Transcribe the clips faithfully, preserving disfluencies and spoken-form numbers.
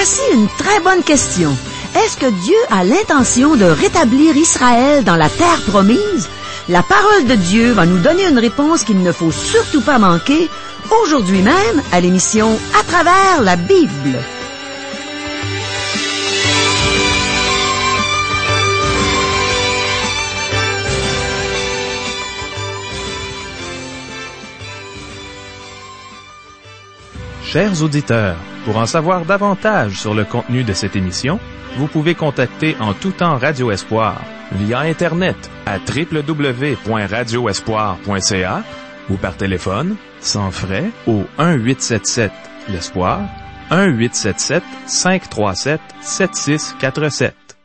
Voici une très bonne question. Est-ce que Dieu a l'intention de rétablir Israël dans la terre promise? La parole de Dieu va nous donner une réponse qu'il ne faut surtout pas manquer aujourd'hui même à l'émission À travers la Bible. Chers auditeurs, pour en savoir davantage sur le contenu de cette émission, vous pouvez contacter en tout temps Radio Espoir via Internet à w w w point radio espoir point c a ou par téléphone, sans frais, au un huit sept sept l'Espoir, un huit sept sept cinq trois sept sept six quatre sept.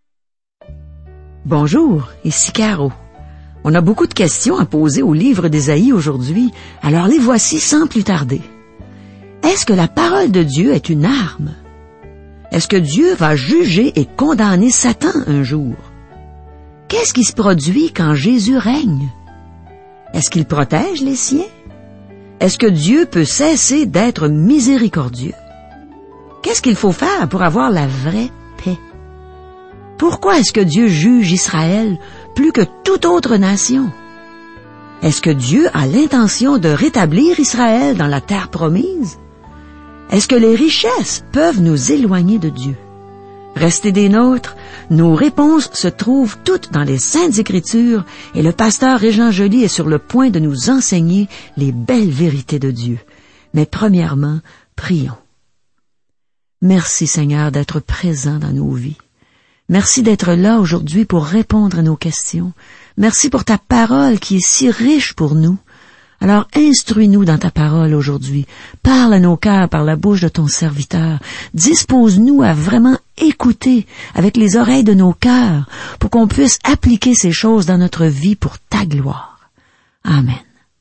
Bonjour, ici Caro. On a beaucoup de questions à poser au livre d'Ésaïe aujourd'hui, alors les voici sans plus tarder. Est-ce que la parole de Dieu est une arme? Est-ce que Dieu va juger et condamner Satan un jour? Qu'est-ce qui se produit quand Jésus règne? Est-ce qu'il protège les siens? Est-ce que Dieu peut cesser d'être miséricordieux? Qu'est-ce qu'il faut faire pour avoir la vraie paix? Pourquoi est-ce que Dieu juge Israël plus que toute autre nation? Est-ce que Dieu a l'intention de rétablir Israël dans la terre promise? Est-ce que les richesses peuvent nous éloigner de Dieu? Restez des nôtres, nos réponses se trouvent toutes dans les Saintes Écritures et le pasteur Régent Joly est sur le point de nous enseigner les belles vérités de Dieu. Mais premièrement, prions. Merci Seigneur d'être présent dans nos vies. Merci d'être là aujourd'hui pour répondre à nos questions. Merci pour ta parole qui est si riche pour nous. Alors instruis-nous dans ta parole aujourd'hui. Parle à nos cœurs par la bouche de ton serviteur. Dispose-nous à vraiment écouter avec les oreilles de nos cœurs pour qu'on puisse appliquer ces choses dans notre vie pour ta gloire. Amen.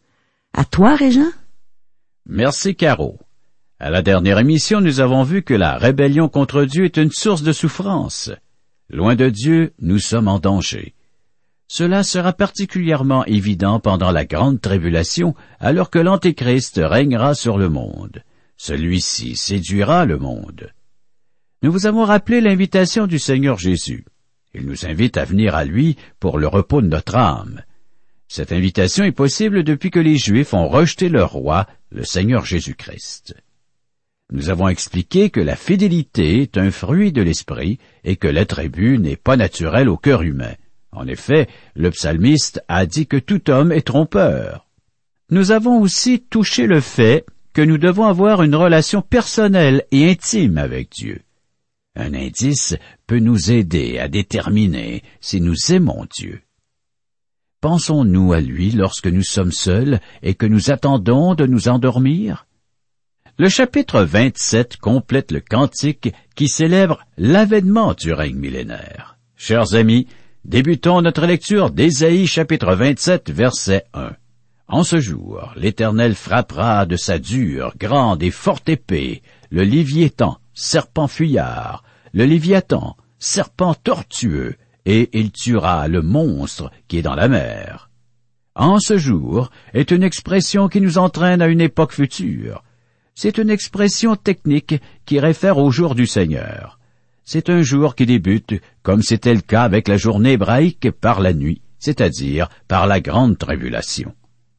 À toi, Régent. Merci, Caro. À la dernière émission, nous avons vu que la rébellion contre Dieu est une source de souffrance. Loin de Dieu, nous sommes en danger. Cela sera particulièrement évident pendant la grande tribulation, alors que l'Antéchrist régnera sur le monde. Celui-ci séduira le monde. Nous vous avons rappelé l'invitation du Seigneur Jésus. Il nous invite à venir à lui pour le repos de notre âme. Cette invitation est possible depuis que les Juifs ont rejeté leur roi, le Seigneur Jésus-Christ. Nous avons expliqué que la fidélité est un fruit de l'esprit et que l'attribut n'est pas naturel au cœur humain. En effet, le psalmiste a dit que tout homme est trompeur. Nous avons aussi touché le fait que nous devons avoir une relation personnelle et intime avec Dieu. Un indice peut nous aider à déterminer si nous aimons Dieu. Pensons-nous à lui lorsque nous sommes seuls et que nous attendons de nous endormir? Le chapitre vingt-sept complète le cantique qui célèbre l'avènement du règne millénaire. Chers amis, débutons notre lecture d'Ésaïe chapitre vingt-sept, verset un. En ce jour, l'Éternel frappera de sa dure, grande et forte épée le Léviathan, serpent fuyard, le Léviathan, serpent tortueux, et il tuera le monstre qui est dans la mer. En ce jour est une expression qui nous entraîne à une époque future. C'est une expression technique qui réfère au jour du Seigneur. C'est un jour qui débute, comme c'était le cas avec la journée hébraïque, par la nuit, c'est-à-dire par la grande tribulation.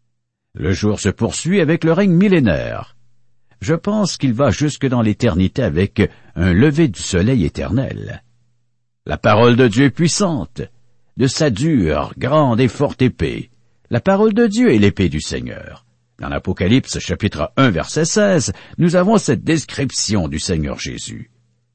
Le jour se poursuit avec le règne millénaire. Je pense qu'il va jusque dans l'éternité avec un lever du soleil éternel. La parole de Dieu est puissante, de sa dure, grande et forte épée. La parole de Dieu est l'épée du Seigneur. Dans l'Apocalypse, chapitre un, verset seize, nous avons cette description du Seigneur Jésus.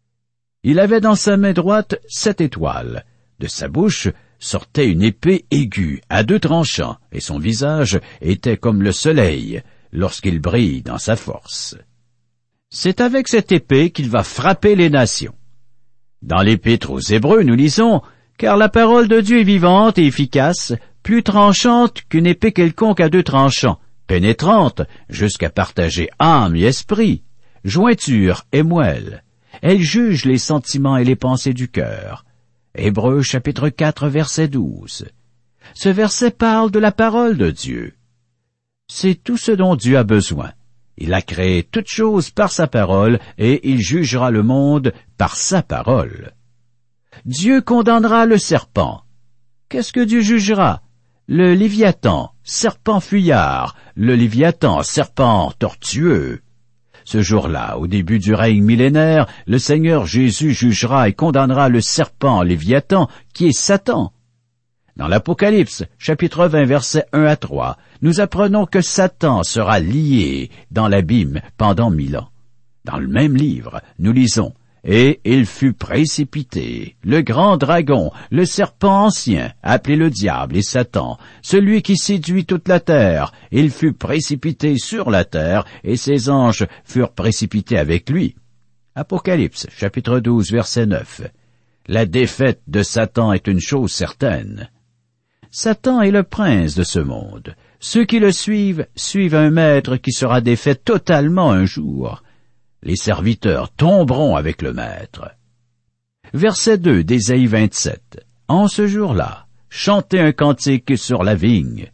Il avait dans sa main droite sept étoiles. De sa bouche sortait une épée aiguë à deux tranchants, et son visage était comme le soleil lorsqu'il brille dans sa force. C'est avec cette épée qu'il va frapper les nations. Dans l'Épître aux Hébreux, nous lisons « Car la parole de Dieu est vivante et efficace, plus tranchante qu'une épée quelconque à deux tranchants, pénétrante jusqu'à partager âme et esprit, jointure et moelle. Elle juge les sentiments et les pensées du cœur. » Hébreux chapitre quatre, verset douze. Ce verset parle de la parole de Dieu. C'est tout ce dont Dieu a besoin. Il a créé toutes choses par sa parole, et il jugera le monde par sa parole. Dieu condamnera le serpent. Qu'est-ce que Dieu jugera? Le Léviathan, serpent fuyard, le Léviathan, serpent tortueux. Ce jour-là, au début du règne millénaire, le Seigneur Jésus jugera et condamnera le serpent Léviathan, qui est Satan. Dans l'Apocalypse, chapitre vingt, versets un à trois, nous apprenons que Satan sera lié dans l'abîme pendant mille ans. Dans le même livre, nous lisons « Et il fut précipité, le grand dragon, le serpent ancien, appelé le diable et Satan, celui qui séduit toute la terre. Il fut précipité sur la terre, et ses anges furent précipités avec lui. » Apocalypse, chapitre douze, verset neuf. La défaite de Satan est une chose certaine. Satan est le prince de ce monde. Ceux qui le suivent suivent un maître qui sera défait totalement un jour. Les serviteurs tomberont avec le maître. Verset deux d'Ésaïe vingt-sept. En ce jour-là, chantez un cantique sur la vigne.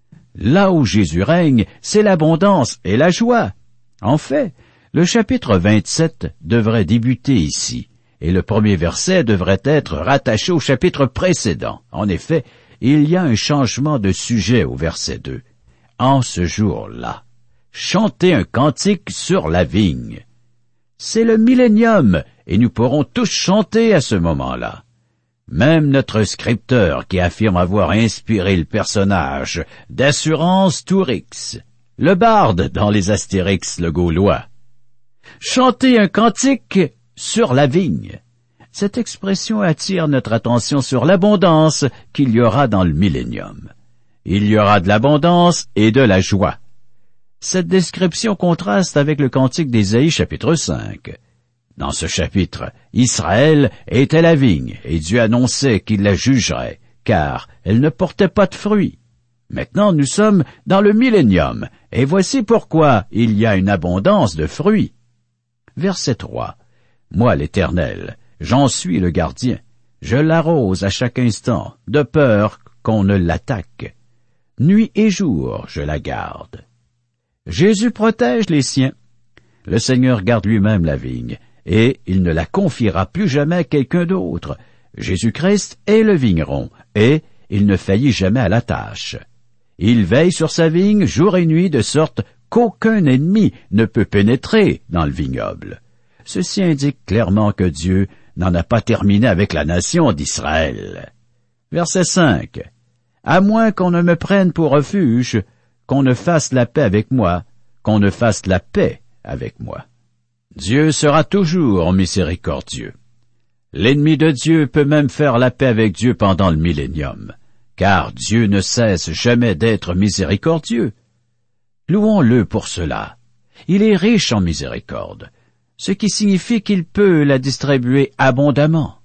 Là où Jésus règne, c'est l'abondance et la joie. En fait, le chapitre vingt-sept devrait débuter ici, et le premier verset devrait être rattaché au chapitre précédent. En effet, il y a un changement de sujet au verset deux. En ce jour-là, chantez un cantique sur la vigne. C'est le millénium, et nous pourrons tous chanter à ce moment-là. Même notre scripteur qui affirme avoir inspiré le personnage d'Assurance Tourix, le barde dans les Astérix le Gaulois. Chanter un cantique sur la vigne. Cette expression attire notre attention sur l'abondance qu'il y aura dans le millénium. Il y aura de l'abondance et de la joie. Cette description contraste avec le cantique d'Ésaïe chapitre cinq. Dans ce chapitre, Israël était la vigne, et Dieu annonçait qu'il la jugerait, car elle ne portait pas de fruits. Maintenant, nous sommes dans le millénium, et voici pourquoi il y a une abondance de fruits. Verset trois. Moi, l'Éternel, j'en suis le gardien. Je l'arrose à chaque instant, de peur qu'on ne l'attaque. Nuit et jour, je la garde. Jésus protège les siens. Le Seigneur garde lui-même la vigne, et il ne la confiera plus jamais à quelqu'un d'autre. Jésus-Christ est le vigneron, et il ne faillit jamais à la tâche. Il veille sur sa vigne jour et nuit, de sorte qu'aucun ennemi ne peut pénétrer dans le vignoble. Ceci indique clairement que Dieu n'en a pas terminé avec la nation d'Israël. Verset cinq. À moins qu'on ne me prenne pour refuge, qu'on ne fasse la paix avec moi, qu'on ne fasse la paix avec moi. Dieu sera toujours miséricordieux. L'ennemi de Dieu peut même faire la paix avec Dieu pendant le millénium, car Dieu ne cesse jamais d'être miséricordieux. Louons-le pour cela. Il est riche en miséricorde, ce qui signifie qu'il peut la distribuer abondamment.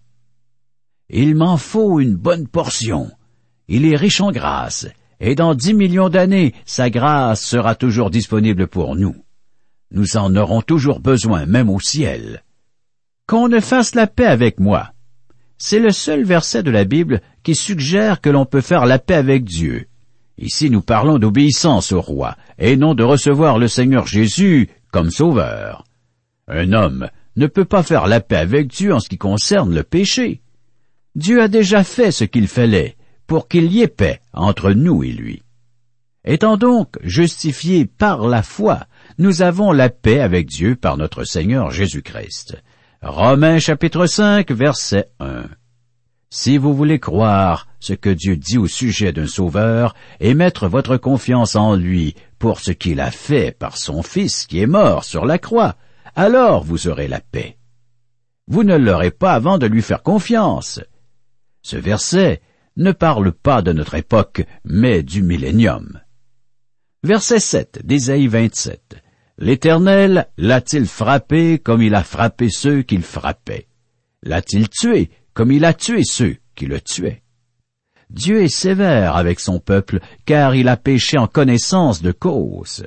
Il m'en faut une bonne portion. Il est riche en grâce, et dans dix millions d'années, sa grâce sera toujours disponible pour nous. Nous en aurons toujours besoin, même au ciel. Qu'on ne fasse la paix avec moi. C'est le seul verset de la Bible qui suggère que l'on peut faire la paix avec Dieu. Ici, nous parlons d'obéissance au roi, et non de recevoir le Seigneur Jésus comme sauveur. Un homme ne peut pas faire la paix avec Dieu en ce qui concerne le péché. Dieu a déjà fait ce qu'il fallait pour qu'il y ait paix entre nous et lui. Étant donc justifiés par la foi, nous avons la paix avec Dieu par notre Seigneur Jésus-Christ. Romains chapitre cinq, verset un. Si vous voulez croire ce que Dieu dit au sujet d'un sauveur et mettre votre confiance en lui pour ce qu'il a fait par son Fils qui est mort sur la croix, alors vous aurez la paix. Vous ne l'aurez pas avant de lui faire confiance. Ce verset ne parle pas de notre époque, mais du millénium. Verset sept d'Ésaïe vingt-sept. L'Éternel l'a-t-il frappé comme il a frappé ceux qu'il frappait? L'a-t-il tué comme il a tué ceux qui le tuaient? Dieu est sévère avec son peuple, car il a péché en connaissance de cause.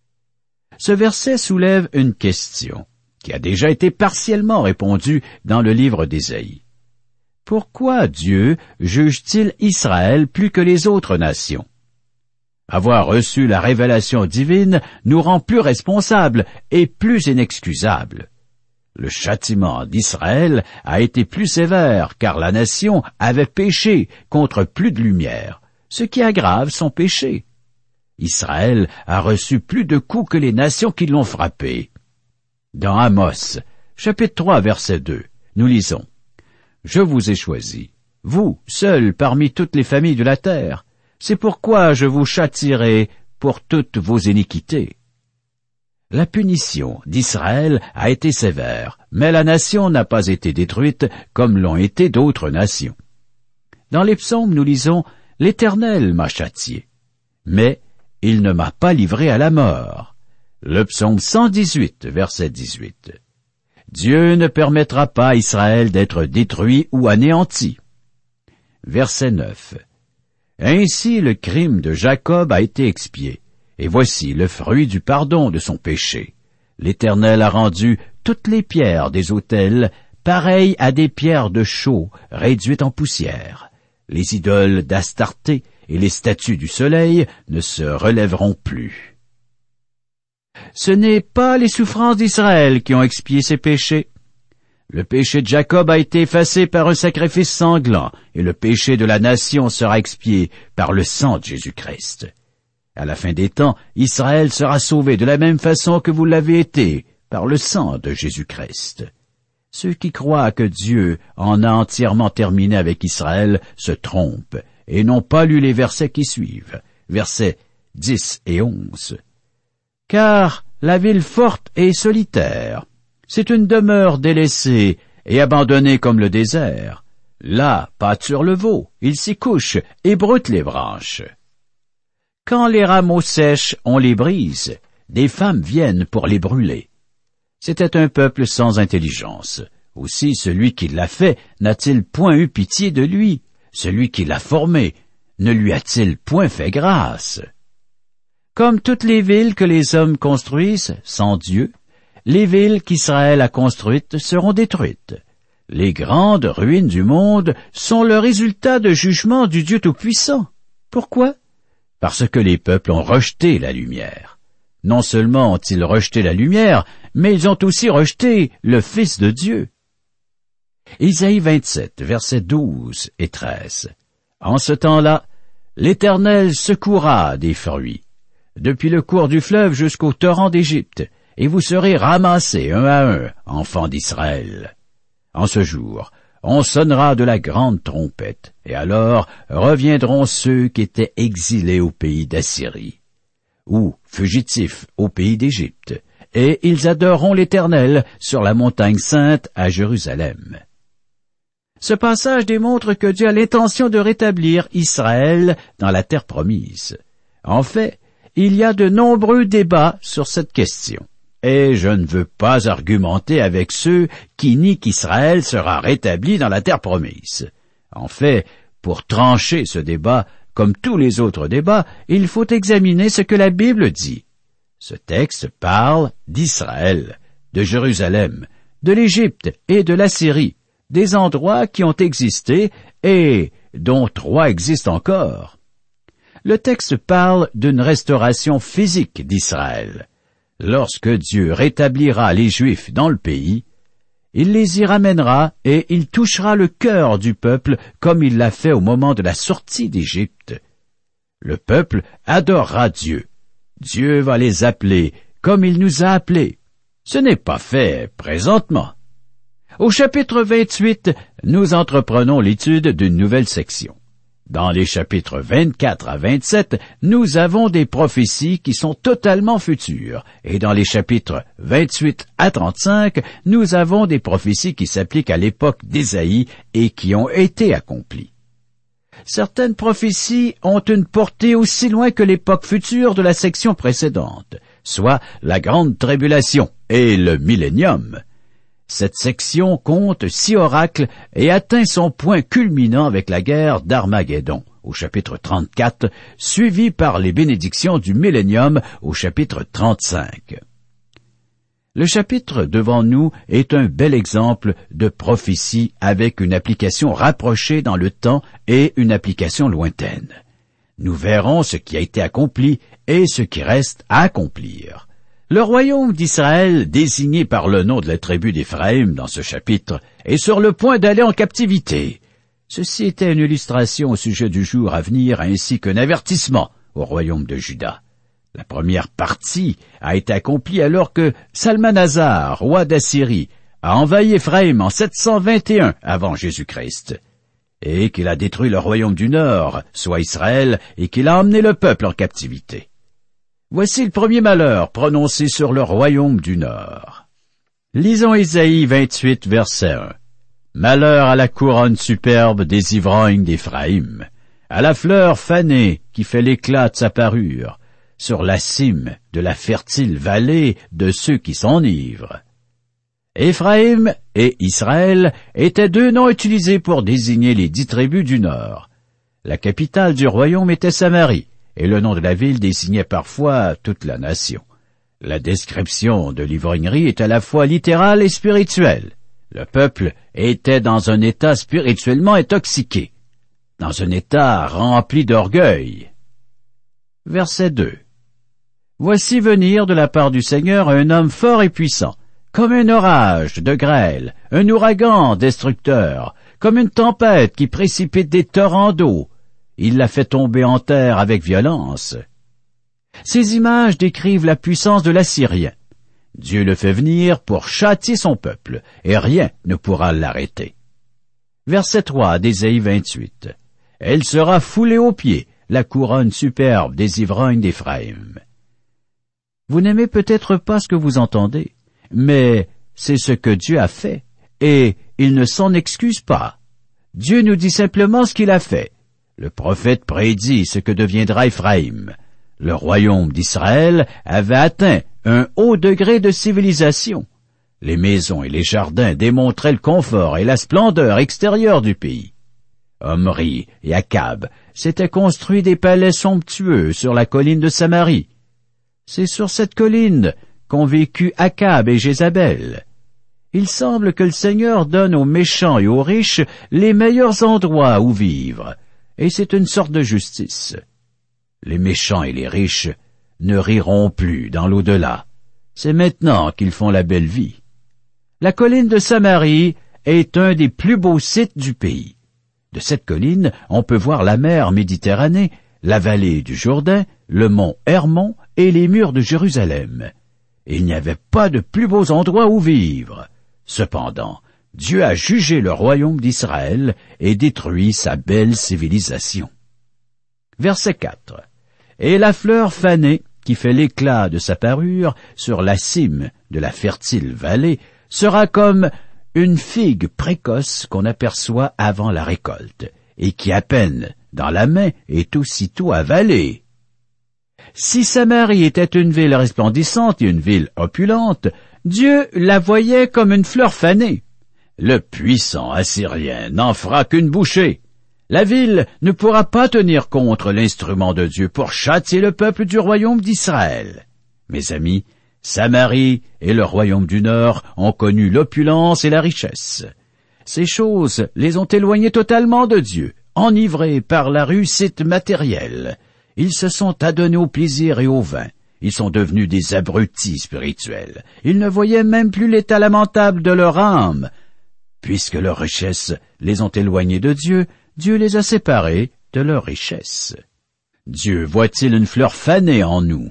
Ce verset soulève une question, qui a déjà été partiellement répondue dans le livre d'Ésaïe. Pourquoi Dieu juge-t-il Israël plus que les autres nations? avoir reçu la révélation divine nous rend plus responsables et plus inexcusables. Le châtiment d'Israël a été plus sévère, car la nation avait péché contre plus de lumière, ce qui aggrave son péché. Israël a reçu plus de coups que les nations qui l'ont frappé. Dans Amos, chapitre trois, verset deux, nous lisons « Je vous ai choisi, vous, seuls parmi toutes les familles de la terre. C'est pourquoi je vous châtierai pour toutes vos iniquités. » La punition d'Israël a été sévère, mais la nation n'a pas été détruite comme l'ont été d'autres nations. Dans les psaumes, nous lisons « L'Éternel m'a châtié, mais il ne m'a pas livré à la mort. » Le psaume cent dix-huit, verset dix-huit. Dieu ne permettra pas à Israël d'être détruit ou anéanti. Verset neuf. Ainsi le crime de Jacob a été expié, et voici le fruit du pardon de son péché. L'Éternel a rendu toutes les pierres des autels pareilles à des pierres de chaux réduites en poussière. Les idoles d'Astarté et les statues du soleil ne se relèveront plus. Ce n'est pas les souffrances d'Israël qui ont expié ses péchés. Le péché de Jacob a été effacé par un sacrifice sanglant, et le péché de la nation sera expié par le sang de Jésus-Christ. À la fin des temps, Israël sera sauvé de la même façon que vous l'avez été, par le sang de Jésus-Christ. Ceux qui croient que Dieu en a entièrement terminé avec Israël se trompent, et n'ont pas lu les versets qui suivent, versets dix et onze. Car la ville forte est solitaire. C'est une demeure délaissée et abandonnée comme le désert. Là pâture le veau, il s'y couche et broute les branches. Quand les rameaux sèchent, on les brise. Des femmes viennent pour les brûler. C'était un peuple sans intelligence. Aussi celui qui l'a fait n'a-t-il point eu pitié de lui? Celui qui l'a formé ne lui a-t-il point fait grâce? Comme toutes les villes que les hommes construisent sans Dieu, les villes qu'Israël a construites seront détruites. Les grandes ruines du monde sont le résultat de jugement du Dieu Tout-Puissant. Pourquoi? Parce que les peuples ont rejeté la lumière. Non seulement ont-ils rejeté la lumière, mais ils ont aussi rejeté le Fils de Dieu. Isaïe vingt-sept, versets douze et treize. En ce temps-là, l'Éternel secourra des fruits, depuis le cours du fleuve jusqu'au torrent d'Égypte, et vous serez ramassés un à un, enfants d'Israël. En ce jour, on sonnera de la grande trompette, et alors reviendront ceux qui étaient exilés au pays d'Assyrie, ou fugitifs au pays d'Égypte, et ils adoreront l'Éternel sur la montagne sainte à Jérusalem. Ce passage démontre que Dieu a l'intention de rétablir Israël dans la terre promise. En fait, il y a de nombreux débats sur cette question. Et je ne veux pas argumenter avec ceux qui nient qu'Israël sera rétabli dans la terre promise. En fait, pour trancher ce débat, comme tous les autres débats, il faut examiner ce que la Bible dit. Ce texte parle d'Israël, de Jérusalem, de l'Égypte et de l'Assyrie, des endroits qui ont existé et dont trois existent encore. Le texte parle d'une restauration physique d'Israël. Lorsque Dieu rétablira les Juifs dans le pays, il les y ramènera et il touchera le cœur du peuple comme il l'a fait au moment de la sortie d'Égypte. Le peuple adorera Dieu. Dieu va les appeler comme il nous a appelés. Ce n'est pas fait présentement. Au chapitre vingt-huit, nous entreprenons l'étude d'une nouvelle section. Dans les chapitres vingt-quatre à vingt-sept, nous avons des prophéties qui sont totalement futures, et dans les chapitres vingt-huit à trente-cinq, nous avons des prophéties qui s'appliquent à l'époque d'Ésaïe et qui ont été accomplies. Certaines prophéties ont une portée aussi loin que l'époque future de la section précédente, soit la grande tribulation et le millénium. Cette section compte six oracles et atteint son point culminant avec la guerre d'Armageddon, au chapitre trente-quatre, suivi par les bénédictions du millénium au chapitre trente-cinq. Le chapitre devant nous est un bel exemple de prophétie avec une application rapprochée dans le temps et une application lointaine. Nous verrons ce qui a été accompli et ce qui reste à accomplir. Le royaume d'Israël, désigné par le nom de la tribu d'Éphraïm dans ce chapitre, est sur le point d'aller en captivité. Ceci était une illustration au sujet du jour à venir ainsi qu'un avertissement au royaume de Juda. La première partie a été accomplie alors que Salmanasar, roi d'Assyrie, a envahi Éphraïm en sept cent vingt et un avant Jésus-Christ, et qu'il a détruit le royaume du Nord, soit Israël, et qu'il a emmené le peuple en captivité. Voici le premier malheur prononcé sur le royaume du Nord. Lisons Ésaïe vingt-huit, verset un. Malheur à la couronne superbe des ivrognes d'Éphraïm, à la fleur fanée qui fait l'éclat de sa parure, sur la cime de la fertile vallée de ceux qui s'enivrent. Éphraïm et Israël étaient deux noms utilisés pour désigner les dix tribus du Nord. La capitale du royaume était Samarie, et le nom de la ville désignait parfois toute la nation. La description de l'ivrognerie est à la fois littérale et spirituelle. Le peuple était dans un état spirituellement intoxiqué, dans un état rempli d'orgueil. Verset deux. Voici venir de la part du Seigneur un homme fort et puissant, comme un orage de grêle, un ouragan destructeur, comme une tempête qui précipite des torrents d'eau. Il la fait tomber en terre avec violence. Ces images décrivent la puissance de l'Assyrien. Dieu le fait venir pour châtier son peuple, et rien ne pourra l'arrêter. Verset trois d'Ésaïe vingt-huit. Elle sera foulée aux pieds, la couronne superbe des ivrognes d'Éphraïm. Vous n'aimez peut-être pas ce que vous entendez, mais c'est ce que Dieu a fait, et il ne s'en excuse pas. Dieu nous dit simplement ce qu'il a fait. Le prophète prédit ce que deviendra Éphraïm. Le royaume d'Israël avait atteint un haut degré de civilisation. Les maisons et les jardins démontraient le confort et la splendeur extérieure du pays. Omri et Akab s'étaient construits des palais somptueux sur la colline de Samarie. C'est sur cette colline qu'ont vécu Akab et Jézabel. Il semble que le Seigneur donne aux méchants et aux riches les meilleurs endroits où vivre, et c'est une sorte de justice. Les méchants et les riches ne riront plus dans l'au-delà. C'est maintenant qu'ils font la belle vie. La colline de Samarie est un des plus beaux sites du pays. De cette colline, on peut voir la mer Méditerranée, la vallée du Jourdain, le mont Hermon et les murs de Jérusalem. Il n'y avait pas de plus beaux endroits où vivre. Cependant, Dieu a jugé le royaume d'Israël et détruit sa belle civilisation. Verset quatre. Et la fleur fanée, qui fait l'éclat de sa parure sur la cime de la fertile vallée, sera comme une figue précoce qu'on aperçoit avant la récolte, et qui à peine dans la main est aussitôt avalée. Si Samarie était une ville resplendissante et une ville opulente, Dieu la voyait comme une fleur fanée. Le puissant Assyrien n'en fera qu'une bouchée. La ville ne pourra pas tenir contre l'instrument de Dieu pour châtier le peuple du royaume d'Israël. Mes amis, Samarie et le royaume du Nord ont connu l'opulence et la richesse. Ces choses les ont éloignés totalement de Dieu, enivrés par la réussite matérielle. Ils se sont adonnés au plaisir et au vin. Ils sont devenus des abrutis spirituels. Ils ne voyaient même plus l'état lamentable de leur âme. Puisque leurs richesses les ont éloignés de Dieu, Dieu les a séparés de leurs richesses. Dieu voit-il une fleur fanée en nous?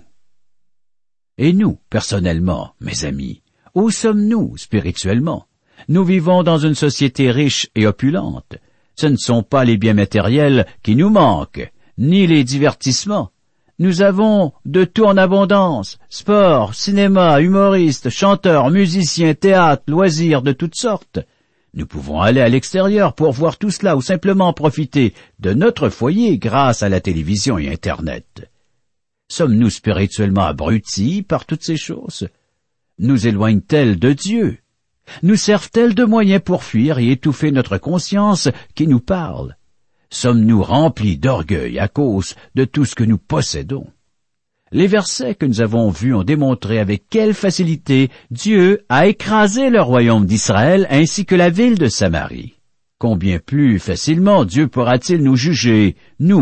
Et nous, personnellement, mes amis, où sommes-nous spirituellement? Nous vivons dans une société riche et opulente. Ce ne sont pas les biens matériels qui nous manquent, ni les divertissements. Nous avons de tout en abondance, sport, cinéma, humoristes, chanteurs, musiciens, théâtre, loisirs de toutes sortes. Nous pouvons aller à l'extérieur pour voir tout cela ou simplement profiter de notre foyer grâce à la télévision et Internet. Sommes-nous spirituellement abrutis par toutes ces choses? Nous éloignent-elles de Dieu? Nous servent-elles de moyens pour fuir et étouffer notre conscience qui nous parle? Sommes-nous remplis d'orgueil à cause de tout ce que nous possédons? Les versets que nous avons vus ont démontré avec quelle facilité Dieu a écrasé le royaume d'Israël ainsi que la ville de Samarie. Combien plus facilement Dieu pourra-t-il nous juger, nous,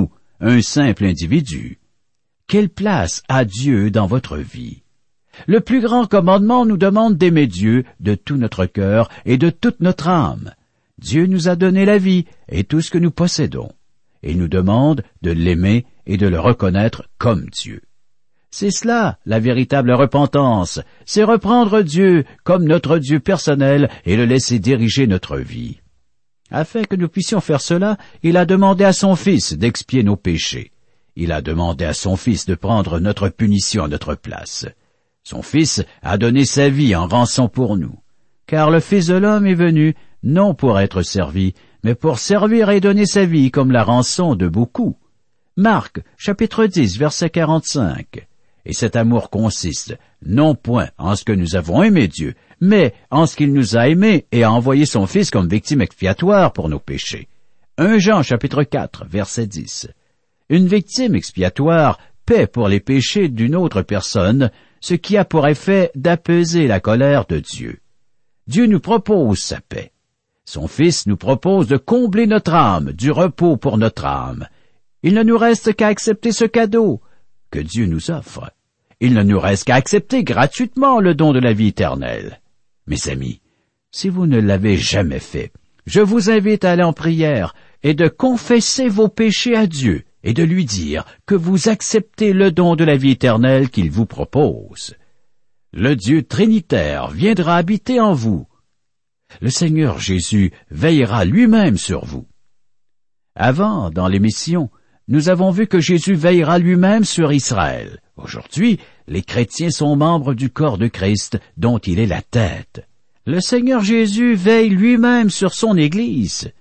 un simple individu. Quelle place a Dieu dans votre vie? Le plus grand commandement nous demande d'aimer Dieu de tout notre cœur et de toute notre âme. Dieu nous a donné la vie et tout ce que nous possédons. Il nous demande de l'aimer et de le reconnaître comme Dieu. C'est cela, la véritable repentance, c'est reprendre Dieu comme notre Dieu personnel et le laisser diriger notre vie. Afin que nous puissions faire cela, il a demandé à son Fils d'expier nos péchés. Il a demandé à son Fils de prendre notre punition à notre place. Son Fils a donné sa vie en rançon pour nous. Car le Fils de l'homme est venu, non pour être servi, mais pour servir et donner sa vie comme la rançon de beaucoup. Marc, chapitre dix, verset quarante-cinq. Et cet amour consiste, non point en ce que nous avons aimé Dieu, mais en ce qu'il nous a aimés et a envoyé son Fils comme victime expiatoire pour nos péchés. premier Jean, chapitre quatre, verset dix. Une victime expiatoire paie pour les péchés d'une autre personne, ce qui a pour effet d'apaiser la colère de Dieu. Dieu nous propose sa paix. Son Fils nous propose de combler notre âme, du repos pour notre âme. Il ne nous reste qu'à accepter ce cadeau que Dieu nous offre. Il ne nous reste qu'à accepter gratuitement le don de la vie éternelle. Mes amis, si vous ne l'avez jamais fait, je vous invite à aller en prière et de confesser vos péchés à Dieu et de lui dire que vous acceptez le don de la vie éternelle qu'il vous propose. Le Dieu trinitaire viendra habiter en vous. Le Seigneur Jésus veillera lui-même sur vous. Avant, dans l'émission, nous avons vu que Jésus veillera lui-même sur Israël. Aujourd'hui, les chrétiens sont membres du corps de Christ, dont il est la tête. Le Seigneur Jésus veille lui-même sur son Église.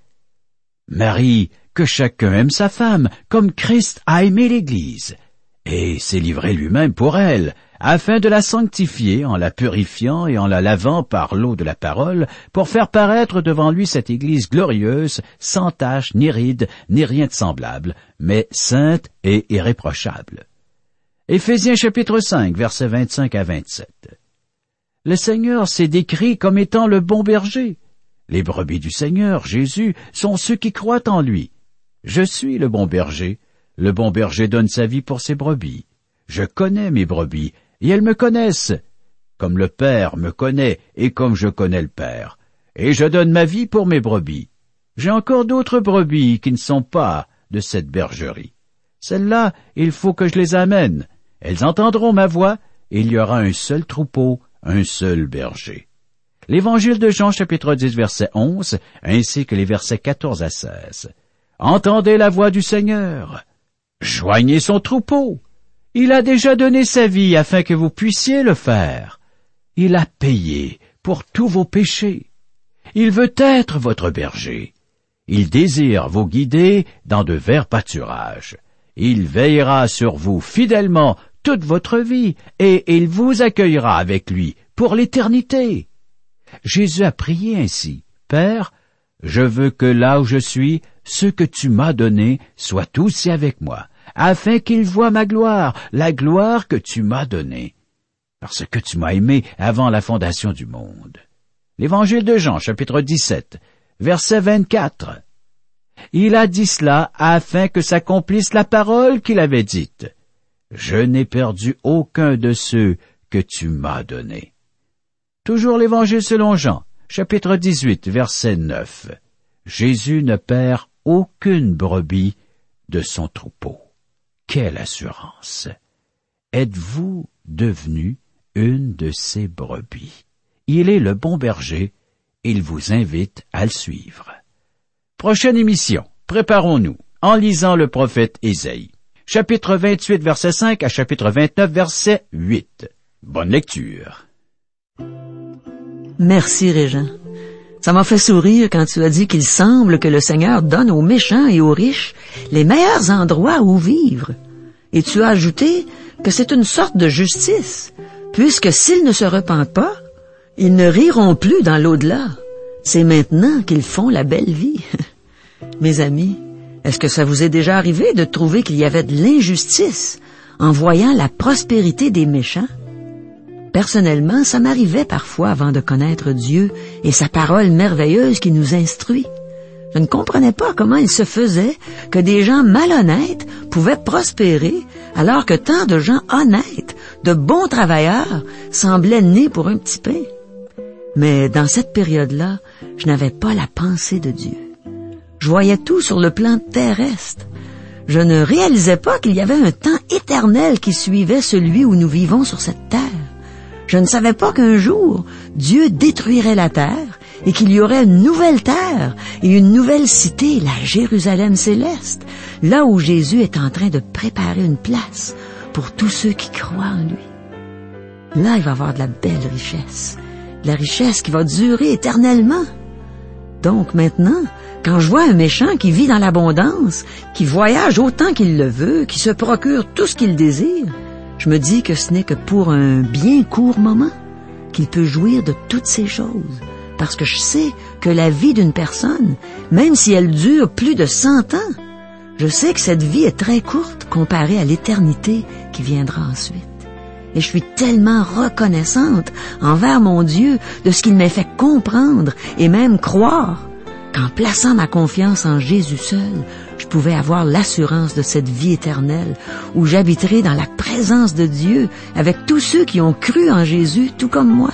Marie, que chacun aime sa femme, comme Christ a aimé l'Église, et s'est livré lui-même pour elle, afin de la sanctifier en la purifiant et en la lavant par l'eau de la parole, pour faire paraître devant lui cette Église glorieuse, sans tache, ni ride, ni rien de semblable, mais sainte et irréprochable. Éphésiens chapitre cinq, versets vingt-cinq à vingt-sept. Le Seigneur s'est décrit comme étant le bon berger. Les brebis du Seigneur, Jésus, sont ceux qui croient en lui. Je suis le bon berger. Le bon berger donne sa vie pour ses brebis. Je connais mes brebis, et elles me connaissent, comme le Père me connaît et comme je connais le Père. Et je donne ma vie pour mes brebis. J'ai encore d'autres brebis qui ne sont pas de cette bergerie. Celles-là, il faut que je les amène. Elles entendront ma voix, et il y aura un seul troupeau, un seul berger. L'Évangile de Jean, chapitre dix, verset onze, ainsi que les versets quatorze à seize. Entendez la voix du Seigneur. Joignez son troupeau. Il a déjà donné sa vie afin que vous puissiez le faire. Il a payé pour tous vos péchés. Il veut être votre berger. Il désire vous guider dans de verts pâturages. Il veillera sur vous fidèlement toute votre vie, et il vous accueillera avec lui pour l'éternité. Jésus a prié ainsi. Père, je veux que là où je suis, ce que tu m'as donné soit aussi avec moi, afin qu'ils voient ma gloire, la gloire que tu m'as donnée, parce que tu m'as aimé avant la fondation du monde. L'Évangile de Jean, chapitre dix-sept, verset vingt-quatre. Il a dit cela afin que s'accomplisse la parole qu'il avait dite. Je n'ai perdu aucun de ceux que tu m'as donnés. Toujours l'Évangile selon Jean, chapitre dix-huit, verset neuf. Jésus ne perd aucune brebis de son troupeau. Quelle assurance! Êtes-vous devenu une de ces brebis? Il est le bon berger, il vous invite à le suivre. Prochaine émission, préparons-nous en lisant le prophète Ésaïe. Chapitre vingt-huit, verset cinq à chapitre vingt-neuf, verset huit. Bonne lecture. Merci, Régent. Ça m'a fait sourire quand tu as dit qu'il semble que le Seigneur donne aux méchants et aux riches les meilleurs endroits où vivre. Et tu as ajouté que c'est une sorte de justice, puisque s'ils ne se repentent pas, ils ne riront plus dans l'au-delà. C'est maintenant qu'ils font la belle vie. Mes amis, est-ce que ça vous est déjà arrivé de trouver qu'il y avait de l'injustice en voyant la prospérité des méchants? Personnellement, ça m'arrivait parfois avant de connaître Dieu et sa parole merveilleuse qui nous instruit. Je ne comprenais pas comment il se faisait que des gens malhonnêtes pouvaient prospérer alors que tant de gens honnêtes, de bons travailleurs, semblaient nés pour un petit pain. Mais dans cette période-là, je n'avais pas la pensée de Dieu. Je voyais tout sur le plan terrestre. Je ne réalisais pas qu'il y avait un temps éternel qui suivait celui où nous vivons sur cette terre. Je ne savais pas qu'un jour, Dieu détruirait la terre et qu'il y aurait une nouvelle terre et une nouvelle cité, la Jérusalem céleste, là où Jésus est en train de préparer une place pour tous ceux qui croient en lui. Là, il va y avoir de la belle richesse, de la richesse qui va durer éternellement. Donc maintenant, quand je vois un méchant qui vit dans l'abondance, qui voyage autant qu'il le veut, qui se procure tout ce qu'il désire, je me dis que ce n'est que pour un bien court moment qu'il peut jouir de toutes ces choses. Parce que je sais que la vie d'une personne, même si elle dure plus de cent ans, je sais que cette vie est très courte comparée à l'éternité qui viendra ensuite. Et je suis tellement reconnaissante envers mon Dieu de ce qu'il m'a fait comprendre et même croire qu'en plaçant ma confiance en Jésus seul, je pouvais avoir l'assurance de cette vie éternelle où j'habiterai dans la présence de Dieu avec tous ceux qui ont cru en Jésus tout comme moi.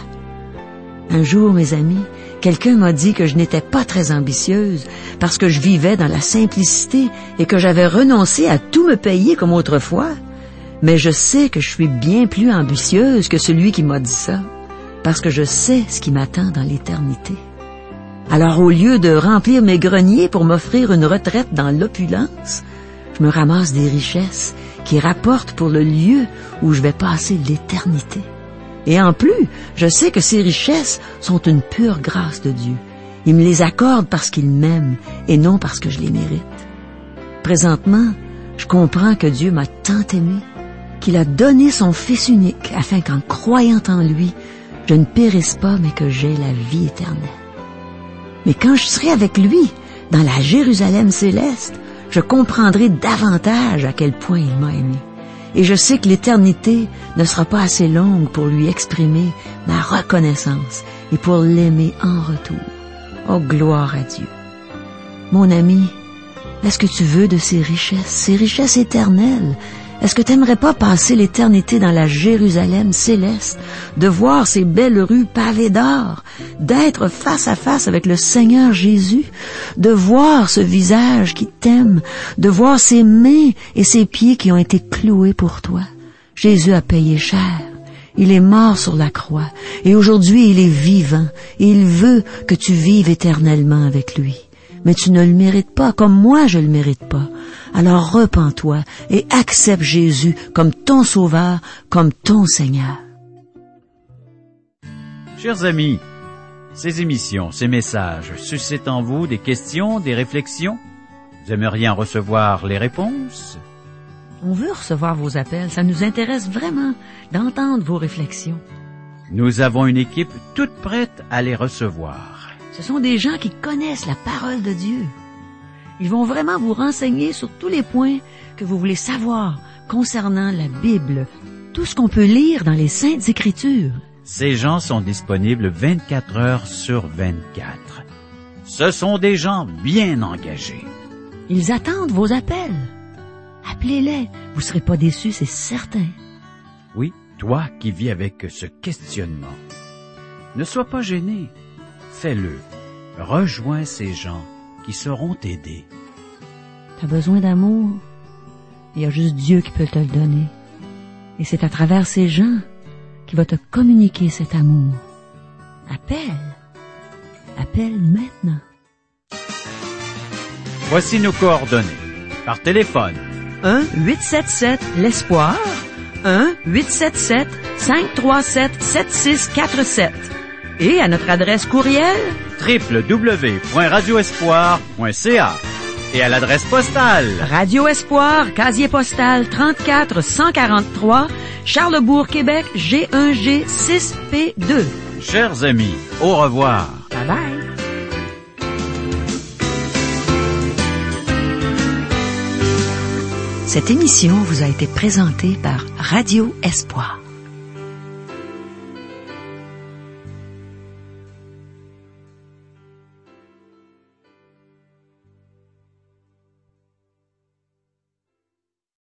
Un jour, mes amis, quelqu'un m'a dit que je n'étais pas très ambitieuse parce que je vivais dans la simplicité et que j'avais renoncé à tout me payer comme autrefois. Mais je sais que je suis bien plus ambitieuse que celui qui m'a dit ça, parce que je sais ce qui m'attend dans l'éternité. Alors au lieu de remplir mes greniers pour m'offrir une retraite dans l'opulence, je me ramasse des richesses qui rapportent pour le lieu où je vais passer l'éternité. Et en plus, je sais que ces richesses sont une pure grâce de Dieu. Il me les accorde parce qu'il m'aime et non parce que je les mérite. Présentement, je comprends que Dieu m'a tant aimé qu'il a donné son Fils unique afin qu'en croyant en lui, je ne périsse pas mais que j'aie la vie éternelle. Mais quand je serai avec lui, dans la Jérusalem céleste, je comprendrai davantage à quel point il m'a aimé. Et je sais que l'éternité ne sera pas assez longue pour lui exprimer ma reconnaissance et pour l'aimer en retour. Oh, gloire à Dieu! Mon ami, est-ce que tu veux de ces richesses, ces richesses éternelles? Est-ce que tu n'aimerais pas passer l'éternité dans la Jérusalem céleste, de voir ces belles rues pavées d'or, d'être face à face avec le Seigneur Jésus, de voir ce visage qui t'aime, de voir ses mains et ses pieds qui ont été cloués pour toi? Jésus a payé cher. Il est mort sur la croix et aujourd'hui il est vivant et il veut que tu vives éternellement avec lui. Mais tu ne le mérites pas comme moi je le mérite pas. Alors repens-toi et accepte Jésus comme ton sauveur, comme ton Seigneur. Chers amis, ces émissions, ces messages suscitent en vous des questions, des réflexions? Vous aimeriez en recevoir les réponses? On veut recevoir vos appels, ça nous intéresse vraiment d'entendre vos réflexions. Nous avons une équipe toute prête à les recevoir. Ce sont des gens qui connaissent la parole de Dieu. Ils vont vraiment vous renseigner sur tous les points que vous voulez savoir concernant la Bible, tout ce qu'on peut lire dans les Saintes Écritures. Ces gens sont disponibles vingt-quatre heures sur vingt-quatre. Ce sont des gens bien engagés. Ils attendent vos appels. Appelez-les, vous ne serez pas déçus, c'est certain. Oui, toi qui vis avec ce questionnement, ne sois pas gêné. Fais-le. Rejoins ces gens qui sauront t'aider. Tu as besoin d'amour. Il y a juste Dieu qui peut te le donner. Et c'est à travers ces gens qu'il va te communiquer cet amour. Appelle. Appelle maintenant. Voici nos coordonnées. Par téléphone. un huit sept sept l'Espoir. un huit sept sept cinq trois sept sept six quatre sept. Et à notre adresse courriel w w w point radio espoir point c a et à l'adresse postale Radio Espoir, casier postal trente-quatre cent quarante-trois, Charlesbourg, Québec, G un G six P deux. Chers amis, au revoir. Bye bye. Cette émission vous a été présentée par Radio Espoir.